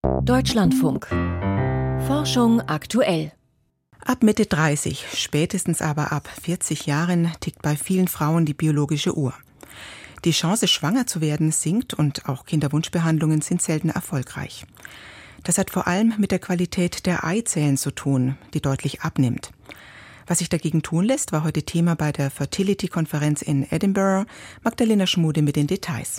Deutschlandfunk. Forschung aktuell. Ab Mitte 30, spätestens aber ab 40 Jahren, tickt bei vielen Frauen die biologische Uhr. Die Chance, schwanger zu werden, sinkt und auch Kinderwunschbehandlungen sind selten erfolgreich. Das hat vor allem mit der Qualität der Eizellen zu tun, die deutlich abnimmt. Was sich dagegen tun lässt, war heute Thema bei der Fertility-Konferenz in Edinburgh. Magdalena Schmude mit den Details.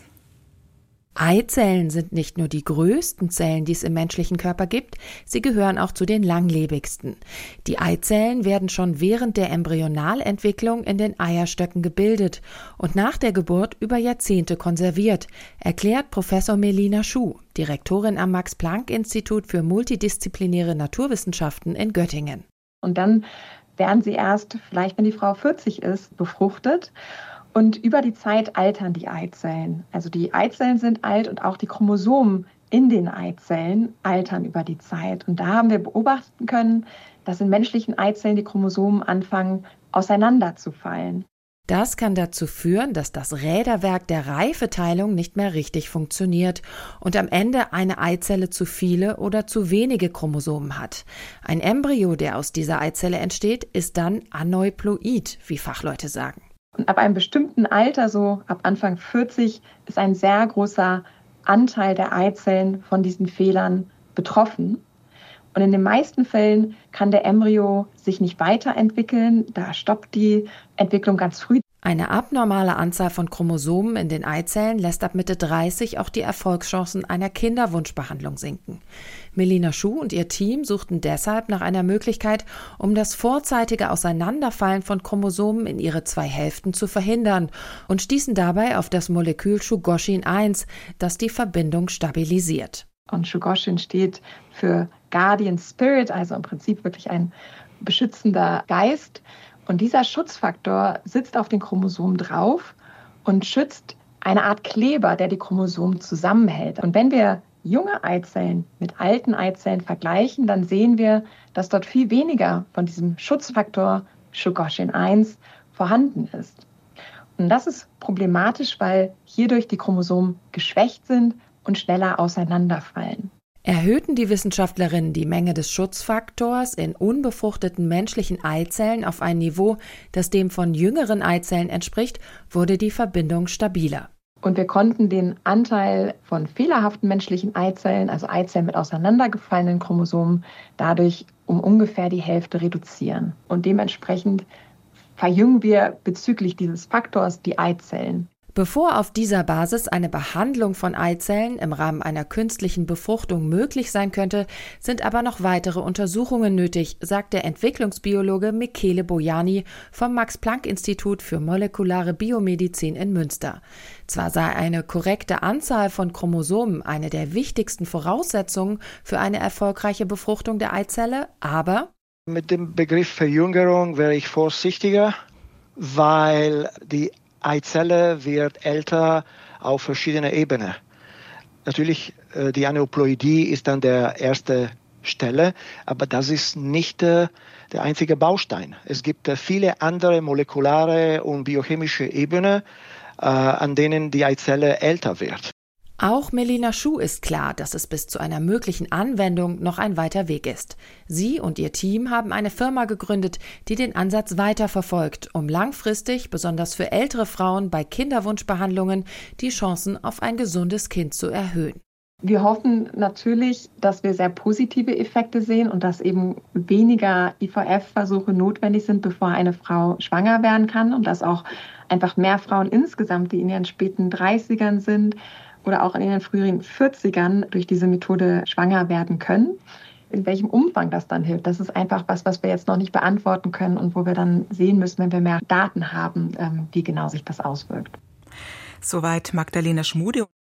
Eizellen sind nicht nur die größten Zellen, die es im menschlichen Körper gibt, sie gehören auch zu den langlebigsten. Die Eizellen werden schon während der Embryonalentwicklung in den Eierstöcken gebildet und nach der Geburt über Jahrzehnte konserviert, erklärt Professor Melina Schuh, Direktorin am Max-Planck-Institut für multidisziplinäre Naturwissenschaften in Göttingen. Und dann werden sie erst, vielleicht wenn die Frau 40 ist, befruchtet. Und über die Zeit altern die Eizellen. Also die Eizellen sind alt und auch die Chromosomen in den Eizellen altern über die Zeit. Und da haben wir beobachten können, dass in menschlichen Eizellen die Chromosomen anfangen auseinanderzufallen. Das kann dazu führen, dass das Räderwerk der Reifeteilung nicht mehr richtig funktioniert und am Ende eine Eizelle zu viele oder zu wenige Chromosomen hat. Ein Embryo, der aus dieser Eizelle entsteht, ist dann aneuploid, wie Fachleute sagen. Und ab einem bestimmten Alter, so ab Anfang 40, ist ein sehr großer Anteil der Eizellen von diesen Fehlern betroffen. Und in den meisten Fällen kann der Embryo sich nicht weiterentwickeln. Da stoppt die Entwicklung ganz früh. Eine abnormale Anzahl von Chromosomen in den Eizellen lässt ab Mitte 30 auch die Erfolgschancen einer Kinderwunschbehandlung sinken. Melina Schuh und ihr Team suchten deshalb nach einer Möglichkeit, um das vorzeitige Auseinanderfallen von Chromosomen in ihre zwei Hälften zu verhindern und stießen dabei auf das Molekül Shugoshin 1, das die Verbindung stabilisiert. Und Shugoshin steht für Guardian Spirit, also im Prinzip wirklich ein beschützender Geist. Und dieser Schutzfaktor sitzt auf den Chromosomen drauf und schützt eine Art Kleber, der die Chromosomen zusammenhält. Und wenn wir junge Eizellen mit alten Eizellen vergleichen, dann sehen wir, dass dort viel weniger von diesem Schutzfaktor Shugoshin 1 vorhanden ist. Und das ist problematisch, weil hierdurch die Chromosomen geschwächt sind und schneller auseinanderfallen. Erhöhten die Wissenschaftlerinnen die Menge des Schutzfaktors in unbefruchteten menschlichen Eizellen auf ein Niveau, das dem von jüngeren Eizellen entspricht, wurde die Verbindung stabiler. Und wir konnten den Anteil von fehlerhaften menschlichen Eizellen, also Eizellen mit auseinandergefallenen Chromosomen, dadurch um ungefähr die Hälfte reduzieren. Und dementsprechend verjüngen wir bezüglich dieses Faktors die Eizellen. Bevor auf dieser Basis eine Behandlung von Eizellen im Rahmen einer künstlichen Befruchtung möglich sein könnte, sind aber noch weitere Untersuchungen nötig, sagt der Entwicklungsbiologe Michele Bojani vom Max-Planck-Institut für molekulare Biomedizin in Münster. Zwar sei eine korrekte Anzahl von Chromosomen eine der wichtigsten Voraussetzungen für eine erfolgreiche Befruchtung der Eizelle, aber mit dem Begriff Verjüngerung wäre ich vorsichtiger, weil die Eizelle wird älter auf verschiedene Ebenen. Natürlich, die Aneuploidie ist an der ersten Stelle, aber das ist nicht der einzige Baustein. Es gibt viele andere molekulare und biochemische Ebenen, an denen die Eizelle älter wird. Auch Melina Schuh ist klar, dass es bis zu einer möglichen Anwendung noch ein weiter Weg ist. Sie und ihr Team haben eine Firma gegründet, die den Ansatz weiterverfolgt, um langfristig, besonders für ältere Frauen bei Kinderwunschbehandlungen, die Chancen auf ein gesundes Kind zu erhöhen. Wir hoffen natürlich, dass wir sehr positive Effekte sehen und dass eben weniger IVF-Versuche notwendig sind, bevor eine Frau schwanger werden kann und dass auch einfach mehr Frauen insgesamt, die in ihren späten 30ern sind, oder auch in ihren früheren 40ern durch diese Methode schwanger werden können. In welchem Umfang das dann hilft, das ist einfach was wir jetzt noch nicht beantworten können und wo wir dann sehen müssen, wenn wir mehr Daten haben, wie genau sich das auswirkt. Soweit Magdalena Schmude.